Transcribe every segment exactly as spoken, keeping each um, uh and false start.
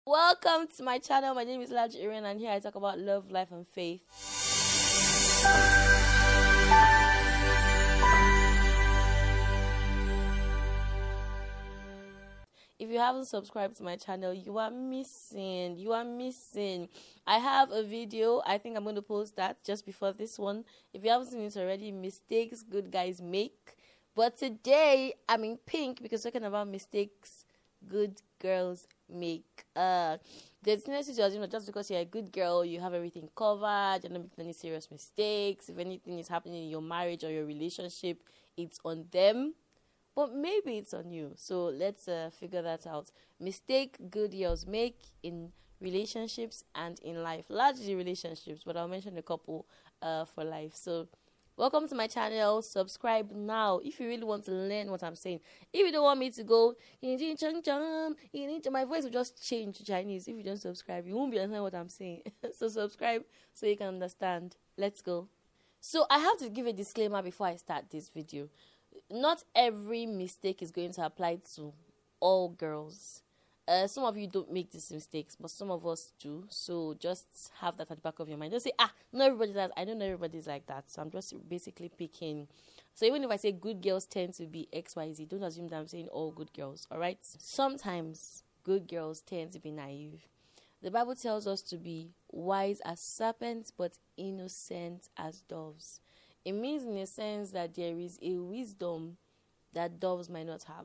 Welcome to my channel. My name is Laj Iren, and here I talk about love, life, and faith. If you haven't subscribed to my channel, you are missing. You are missing. I have a video. I think I'm going to post that just before this one. If you haven't seen it already, mistakes good guys make. But today, I'm in pink because we're talking about mistakes good girls make. Uh, there's no situation, you know, just because you're a good girl, you have everything covered, you're not making any serious mistakes. If anything is happening in your marriage or your relationship, it's on them. But maybe it's on you. So let's uh, figure that out. Mistake good girls make in relationships and in life. Largely relationships, but I'll mention a couple uh, for life. So welcome to my channel. Subscribe now if you really want to learn what I'm saying. If you don't want me to go, my voice will just change to Chinese. If you don't subscribe, you won't be understanding what I'm saying. So subscribe so you can understand. Let's go. So I have to give a disclaimer before I start this video. Not every mistake is going to apply to all girls. Uh, some of you don't make these mistakes, but some of us do. So just have that at the back of your mind. Don't say, ah, not everybody's like that. I don't know everybody's like that. So I'm just basically picking. So even if I say good girls tend to be X Y Z, don't assume that I'm saying all good girls, all right? Sometimes good girls tend to be naive. The Bible tells us to be wise as serpents, but innocent as doves. It means in a sense that there is a wisdom that doves might not have.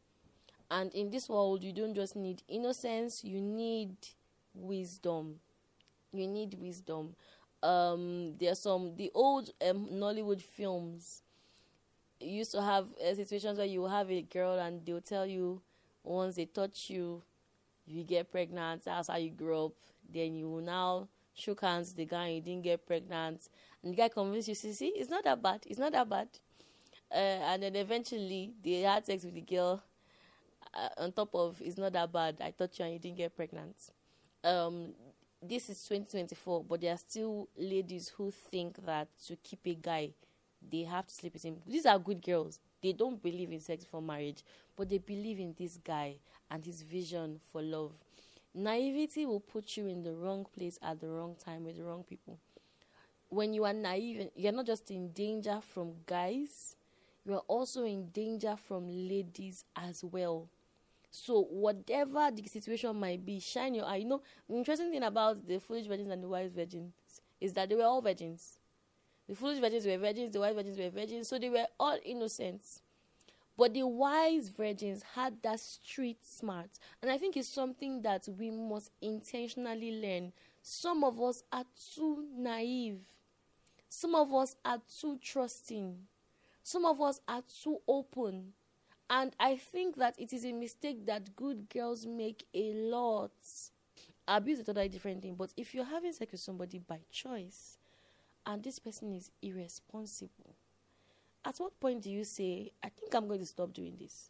And in this world, you don't just need innocence, you need wisdom. You need wisdom. Um, there are some, the old um, Nollywood films used to have uh, situations where you have a girl and they'll tell you once they touch you, you get pregnant, that's how you grow up. Then you will now shook hands with the guy and you didn't get pregnant. And the guy convinced you, see, see, it's not that bad, it's not that bad. Uh, and then eventually they had sex with the girl. Uh, on top of it's not that bad, I touched you and you didn't get pregnant. Um, this is twenty twenty-four, but there are still ladies who think that to keep a guy, they have to sleep with him. These are good girls. They don't believe in sex for marriage, but they believe in this guy and his vision for love. Naivety will put you in the wrong place at the wrong time with the wrong people. When you are naive, you're not just in danger from guys, you are also in danger from ladies as well. So whatever the situation might be, shine your eye. You know, the interesting thing about the foolish virgins and the wise virgins is that they were all virgins. The foolish virgins were virgins, the wise virgins were virgins, so they were all innocent. But the wise virgins had that street smart. And I think it's something that we must intentionally learn. Some of us are too naive. Some of us are too trusting. Some of us are too open. And I think that it is a mistake that good girls make a lot. Abuse is a totally different thing. But if you're having sex with somebody by choice, and this person is irresponsible, at what point do you say, I think I'm going to stop doing this?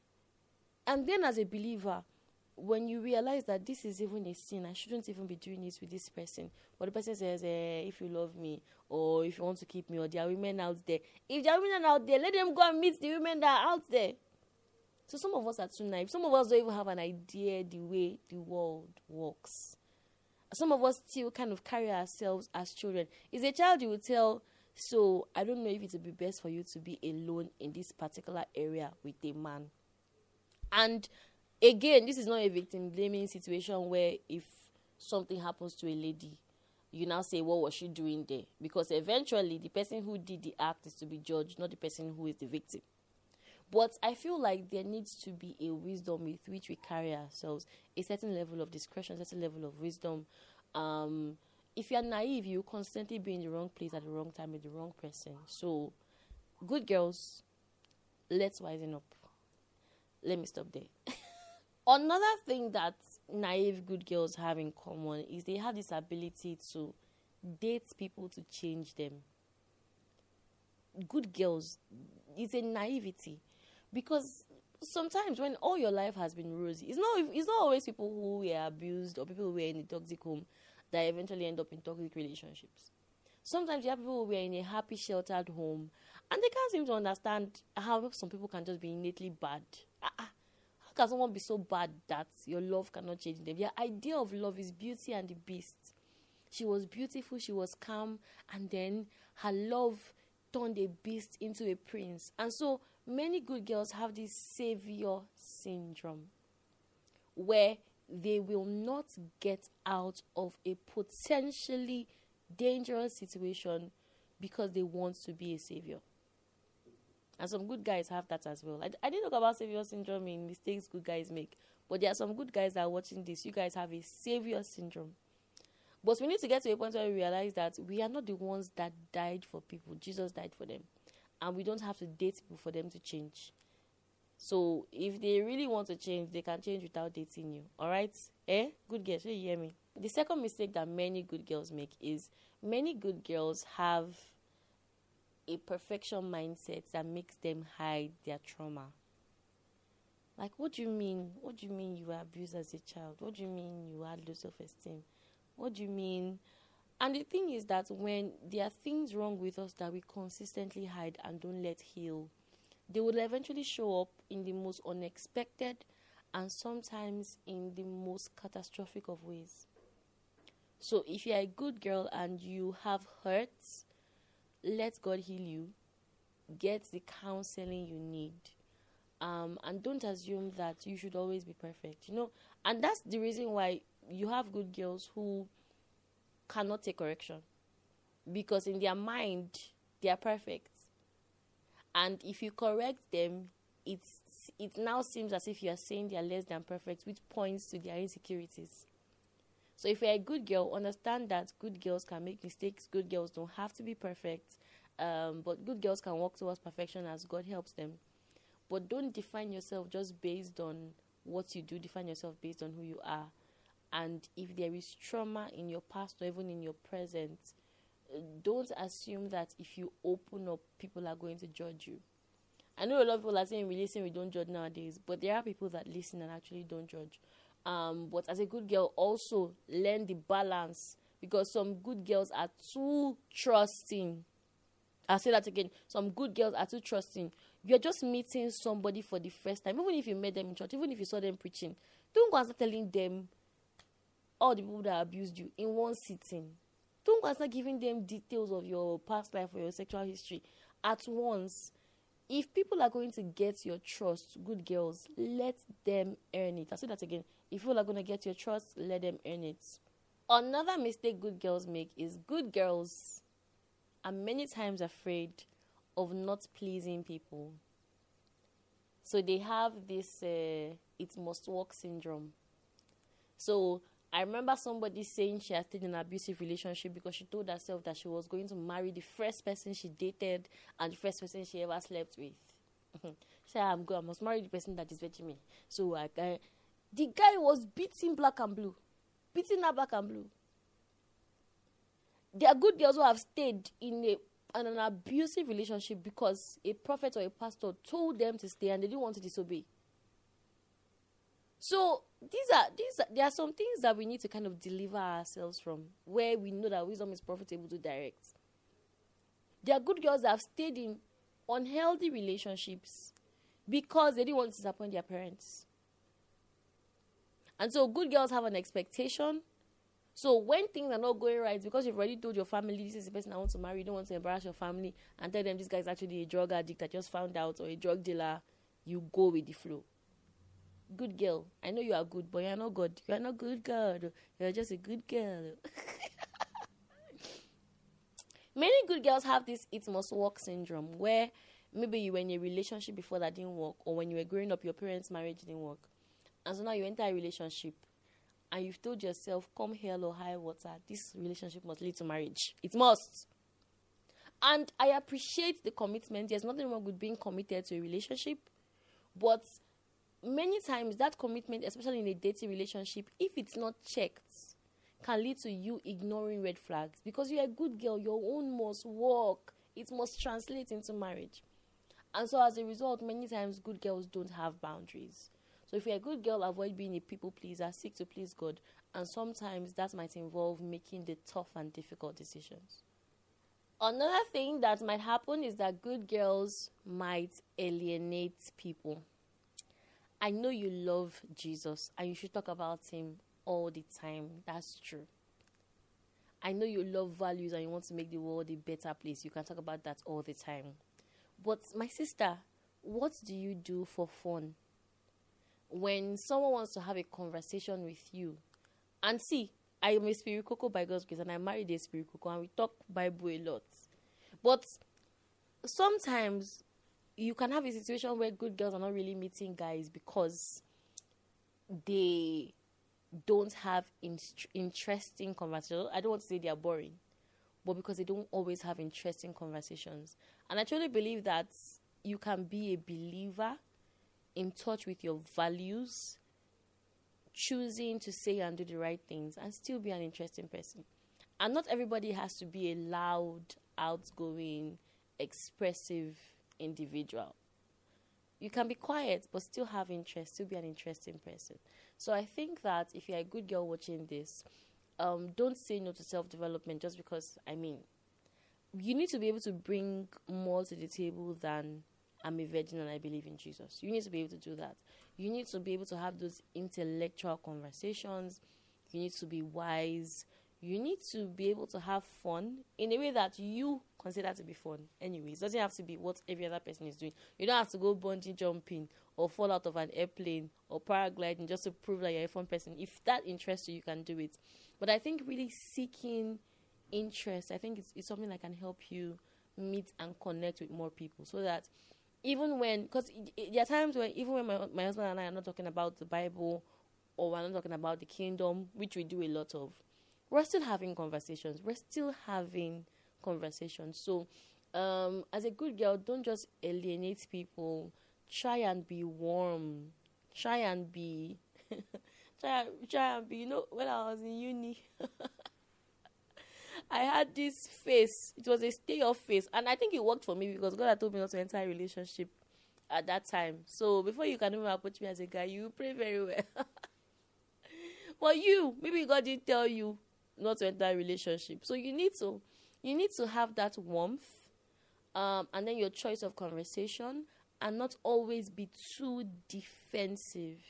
And then as a believer, when you realize that this is even a sin, I shouldn't even be doing this with this person. But the person says, eh, if you love me, or if you want to keep me, or there are women out there. If there are women out there, let them go and meet the women that are out there. So some of us are too naive. Some of us don't even have an idea the way the world works. Some of us still kind of carry ourselves as children. Is a child you will tell, so I don't know if it would be best for you to be alone in this particular area with a man. And again, this is not a victim blaming situation where if something happens to a lady, you now say, what was she doing there? Because eventually the person who did the act is to be judged, not the person who is the victim. But I feel like there needs to be a wisdom with which we carry ourselves, a certain level of discretion, a certain level of wisdom. Um, if you're naive, you constantly be in the wrong place at the wrong time with the wrong person. So, good girls, let's wisen up. Let me stop there. Another thing that naive good girls have in common is they have this ability to date people to change them. Good girls, it's a naivety. Because sometimes when all your life has been rosy, it's not, it's not always people who were abused or people who were in a toxic home that eventually end up in toxic relationships. Sometimes you have people who were in a happy, sheltered home and they can't seem to understand how some people can just be innately bad. Uh-uh. can someone be so bad that your love cannot change them? Their idea of love is Beauty and the Beast. She was beautiful, she was calm, and then her love turned a beast into a prince. And so many good girls have this savior syndrome, where they will not get out of a potentially dangerous situation because they want to be a savior. And some good guys have that as well. I, I didn't talk about savior syndrome in mistakes good guys make, but there are some good guys that are watching this. You guys have a savior syndrome. But we need to get to a point where we realize that we are not the ones that died for people. Jesus died for them. And we don't have to date people for them to change. So if they really want to change, they can change without dating you. All right? Eh? Good girls, you hear me? The second mistake that many good girls make is many good girls have a perfection mindset that makes them hide their trauma. Like, what do you mean? What do you mean you were abused as a child? What do you mean you had low self-esteem? What do you mean? And the thing is that when there are things wrong with us that we consistently hide and don't let heal, they will eventually show up in the most unexpected and sometimes in the most catastrophic of ways. So if you're a good girl and you have hurts, let God heal you. Get the counseling you need. Um, and don't assume that you should always be perfect. You know, and that's the reason why you have good girls who cannot take correction. Because in their mind, they are perfect. And if you correct them, it's it now seems as if you are saying they are less than perfect, which points to their insecurities. So if you're a good girl, understand that good girls can make mistakes. Good girls don't have to be perfect. Um, but good girls can walk towards perfection as God helps them. But don't define yourself just based on what you do. Define yourself based on who you are. And if there is trauma in your past or even in your present, don't assume that if you open up, people are going to judge you. I know a lot of people are saying we listen, we don't judge nowadays. But there are people that listen and actually don't judge. Um, but as a good girl, also learn the balance, because some good girls are too trusting. I'll say that again. Some good girls are too trusting. You're just meeting somebody for the first time. Even if you met them in church, even if you saw them preaching, don't go and start telling them all the people that abused you in one sitting. Don't go and start giving them details of your past life or your sexual history at once. If people are going to get your trust, good girls, let them earn it. I'll say that again. If people are going to get your trust, let them earn it. Another mistake good girls make is good girls are many times afraid of not pleasing people. So they have this uh, it must work syndrome. So I remember somebody saying she had stayed in an abusive relationship because she told herself that she was going to marry the first person she dated and the first person she ever slept with. She said, I'm good, I must marry the person that is vetting me. So I, I, the guy was beating black and blue. Beating her black and blue. There are good girls who have stayed in a in an abusive relationship because a prophet or a pastor told them to stay and they didn't want to disobey. So these are these are, there are some things that we need to kind of deliver ourselves from, where we know that wisdom is profitable to direct. There are good girls that have stayed in unhealthy relationships because they didn't want to disappoint their parents. And so good girls have an expectation. So when things are not going right, because you've already told your family, this is the person I want to marry, you don't want to embarrass your family and tell them this guy is actually a drug addict I just found out, or a drug dealer, you go with the flow. Good girl, I know you are good, but you're not good. You're not good girl. You're just a good girl. Many good girls have this it must work syndrome, where maybe you were in a relationship before that didn't work, or when you were growing up, your parents' marriage didn't work. And so now you enter a relationship and you've told yourself, come hell or high water, this relationship must lead to marriage. It must. And I appreciate the commitment. There's nothing wrong with being committed to a relationship. But many times that commitment, especially in a dating relationship, if it's not checked, can lead to you ignoring red flags. Because you're a good girl, your own must work. It must translate into marriage. And so as a result, many times good girls don't have boundaries. So if you're a good girl, avoid being a people pleaser, seek to please God. And sometimes that might involve making the tough and difficult decisions. Another thing that might happen is that good girls might alienate people. I know you love Jesus and you should talk about him all the time. That's true. I know you love values and you want to make the world a better place. You can talk about that all the time. But my sister, what do you do for fun? When someone wants to have a conversation with you, and see, I am a spirit coco by God's grace, and I married a spirit coco, and we talk Bible a lot. But sometimes you can have a situation where good girls are not really meeting guys because they don't have in- interesting conversations. I don't want to say they are boring, but because they don't always have interesting conversations. And I truly believe that you can be a believer in touch with your values, choosing to say and do the right things, and still be an interesting person. And not everybody has to be a loud, outgoing, expressive individual. You can be quiet, but still have interest, still be an interesting person. So I think that if you're a good girl watching this, um, don't say no to self-development just because, I mean, you need to be able to bring more to the table than I'm a virgin and I believe in Jesus. You need to be able to do that. You need to be able to have those intellectual conversations. You need to be wise. You need to be able to have fun in a way that you consider to be fun. Anyways, it doesn't have to be what every other person is doing. You don't have to go bungee jumping or fall out of an airplane or paragliding just to prove that you're a fun person. If that interests you, you can do it. But I think really seeking interest, I think it's, it's something that can help you meet and connect with more people, so that even when, because there are times when even when my, my husband and I are not talking about the Bible or we're not talking about the kingdom, which we do a lot of, we're still having conversations. We're still having conversations. So um, as a good girl, don't just alienate people. Try and be warm. Try and be, try, try and be, you know, when I was in uni, I had this face. It was a stay off face. And I think it worked for me because God had told me not to enter a relationship at that time. So before you can even approach me as a guy, you pray very well. But you, maybe God didn't tell you not to enter a relationship. So you need to, you need to have that warmth, um, and then your choice of conversation, and not always be too defensive.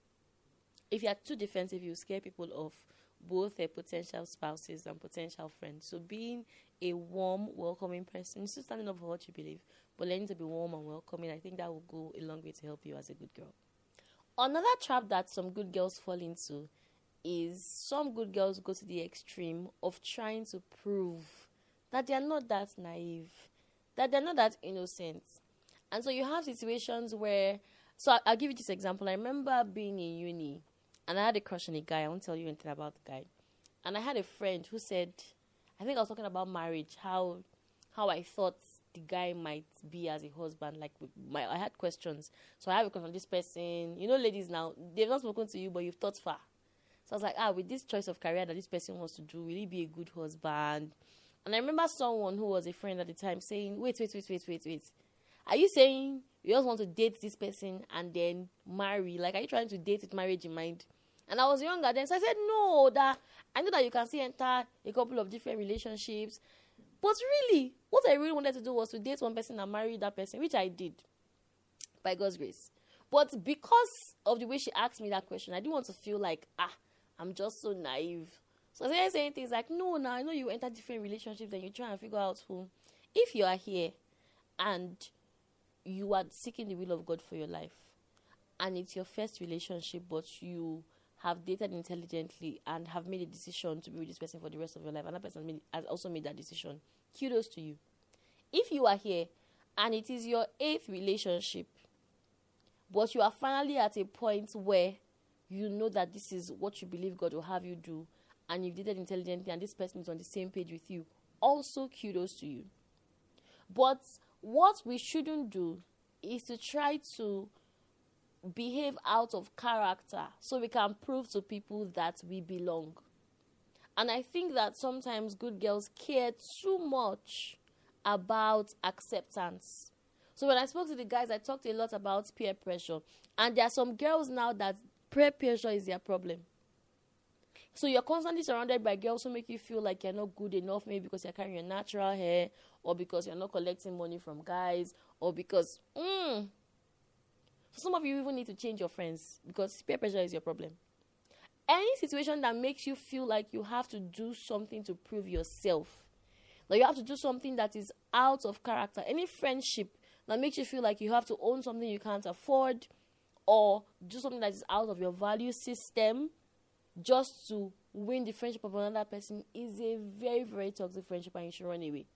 If you are too defensive, you scare people off, both their potential spouses and potential friends. So being a warm, welcoming person, still standing up for what you believe, but learning to be warm and welcoming, I think that will go a long way to help you as a good girl. Another trap that some good girls fall into is some good girls go to the extreme of trying to prove that they are not that naive, that they're not that innocent. And so you have situations where, so I'll give you this example. I remember being in uni, and I had a crush on a guy. I won't tell you anything about the guy. And I had a friend who said, I think I was talking about marriage, how how I thought the guy might be as a husband. Like, my, I had questions. So I have a question on this person. You know, ladies now, they've not spoken to you, but you've thought far. So I was like, ah, with this choice of career that this person wants to do, will he be a good husband? And I remember someone who was a friend at the time saying, wait, wait, wait, wait, wait, wait. Are you saying you just want to date this person and then marry? Like, are you trying to date with marriage in mind? And I was younger then, so I said, no, that I know that you can see enter a couple of different relationships. But really, what I really wanted to do was to date one person and marry that person, which I did, by God's grace. But because of the way she asked me that question, I didn't want to feel like, ah, I'm just so naive. So I started saying things like, no, now I know you enter different relationships and you try and figure out who. If you are here and you are seeking the will of God for your life, and it's your first relationship, but you have dated intelligently and have made a decision to be with this person for the rest of your life, and that person made, has also made that decision, kudos to you. If you are here and it is your eighth relationship, but you are finally at a point where you know that this is what you believe God will have you do, and you've dated intelligently and this person is on the same page with you, also kudos to you. But what we shouldn't do is to try to behave out of character so we can prove to people that we belong. And I think that sometimes good girls care too much about acceptance. So when I spoke to the guys, I talked a lot about peer pressure. And there are some girls now that peer pressure is their problem. So you're constantly surrounded by girls who make you feel like you're not good enough, maybe because you're carrying your natural hair, or because you're not collecting money from guys, or because, mm. Some of you even need to change your friends because peer pressure is your problem. Any situation that makes you feel like you have to do something to prove yourself, that you have to do something that is out of character, any friendship that makes you feel like you have to own something you can't afford, or do something that is out of your value system just to win the friendship of another person, is a very, very toxic friendship, and you should run away.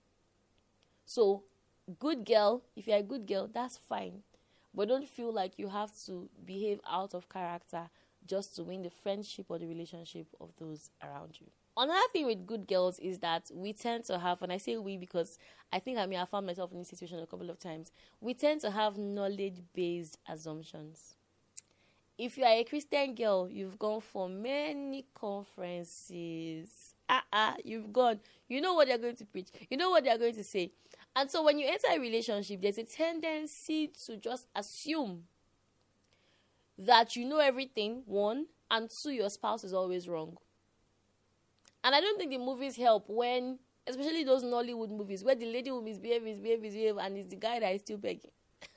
So, good girl, if you're a good girl, that's fine. But don't feel like you have to behave out of character just to win the friendship or the relationship of those around you. Another thing with good girls is that we tend to have, and I say we because I think I may have found myself in this situation a couple of times, we tend to have knowledge-based assumptions. If you are a Christian girl, you've gone for many conferences. Ah, ah, you've gone. You know what they're going to preach. You know what they're going to say. And so when you enter a relationship, there's a tendency to just assume that you know everything, one, and two, your spouse is always wrong. And I don't think the movies help when, especially those Nollywood movies, where the lady will misbehave, misbehave, misbehave, and it's the guy that is still begging.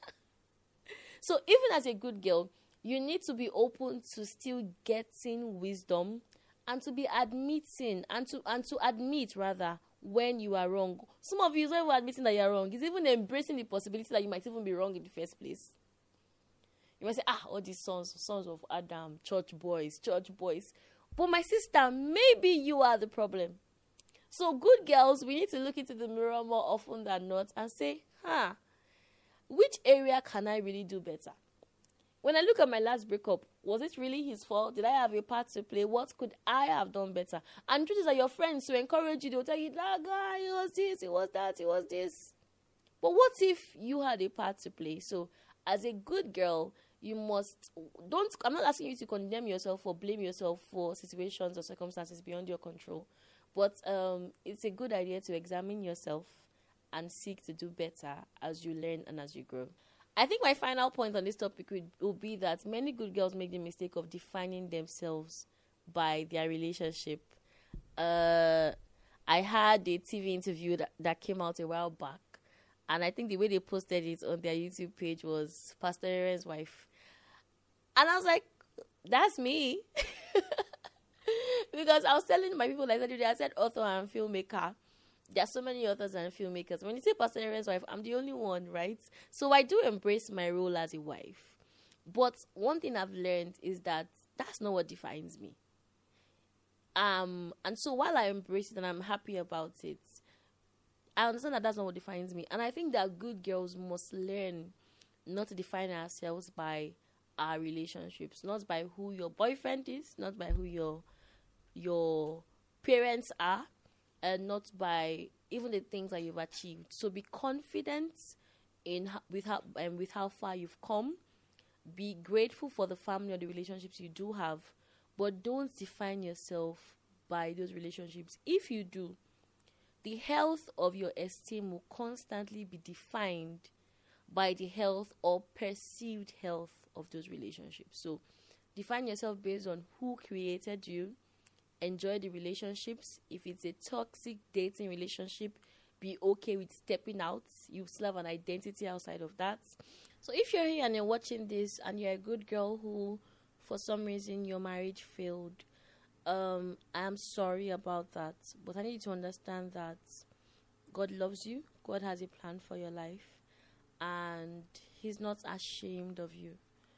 So even as a good girl, you need to be open to still getting wisdom and to be admitting, and to and to admit, rather, when you are wrong. Some of you is not even admitting that you are wrong. It's even embracing the possibility that you might even be wrong in the first place. You might say, ah, all these sons, sons of Adam, church boys, church boys. But my sister, maybe you are the problem. So good girls, we need to look into the mirror more often than not and say, huh, which area can I really do better? When I look at my last breakup, was it really his fault? Did I have a part to play? What could I have done better? And the truth is that your friends who encourage you, they'll tell you, that guy, it was this, it was that, it was this. But what if you had a part to play? So as a good girl, you must, don't, I'm not asking you to condemn yourself or blame yourself for situations or circumstances beyond your control. But um, it's a good idea to examine yourself and seek to do better as you learn and as you grow. I think my final point on this topic would, would be that many good girls make the mistake of defining themselves by their relationship. Uh, I had a T V interview that, that came out a while back, and I think the way they posted it on their YouTube page was Pastor Aaron's wife. And I was like, that's me. Because I was telling my people, like I said, I said author and filmmaker. There are so many authors and filmmakers. When you say Pastor Aaron's wife, I'm the only one, right? So I do embrace my role as a wife. But one thing I've learned is that that's not what defines me. Um, and so while I embrace it and I'm happy about it, I understand that that's not what defines me. And I think that good girls must learn not to define ourselves by our relationships, not by who your boyfriend is, not by who your your parents are, and not by even the things that you've achieved. So be confident in how, with how and um, with how far you've come. Be grateful for the family or the relationships you do have, but don't define yourself by those relationships. If you do, the health of your esteem will constantly be defined by the health or perceived health of those relationships. So define yourself based on who created you. Enjoy the relationships. If it's a toxic dating relationship, be okay with stepping out. You still have an identity outside of that. So if you're here and you're watching this and you're a good girl who, for some reason, your marriage failed, um, I am sorry about that. But I need you to understand that God loves you. God has a plan for your life. And He's not ashamed of you.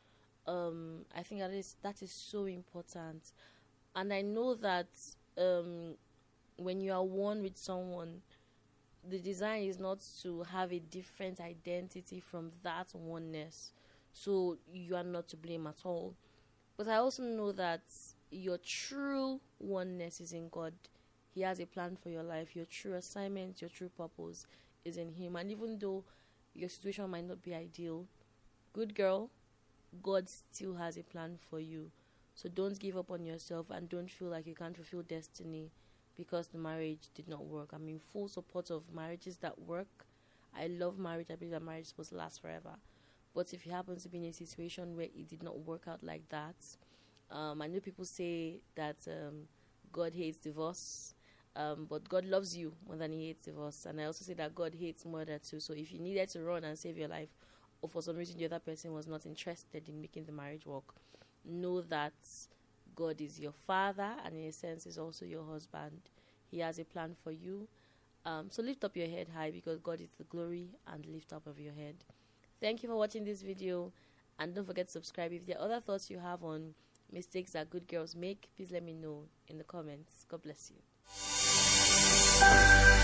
Um, I think that is that is so important. And I know that um, when you are one with someone, the design is not to have a different identity from that oneness. So you are not to blame at all. But I also know that your true oneness is in God. He has a plan for your life. Your true assignment, your true purpose is in Him. And even though your situation might not be ideal, good girl, God still has a plan for you. So don't give up on yourself and don't feel like you can't fulfill destiny because the marriage did not work. I'm in full support of marriages that work. I love marriage. I believe that marriage is supposed to last forever. But if you happen to be in a situation where it did not work out like that, um, I know people say that um, God hates divorce, um, but God loves you more than He hates divorce. And I also say that God hates murder too. So if you needed to run and save your life, or for some reason the other person was not interested in making the marriage work, know that God is your father, and in a sense is also your husband. He has a plan for you. Um, so lift up your head high, because God is the glory and lift up of your head. Thank you for watching this video, and don't forget to subscribe. If there are other thoughts you have on mistakes that good girls make, please let me know in the comments. God bless you.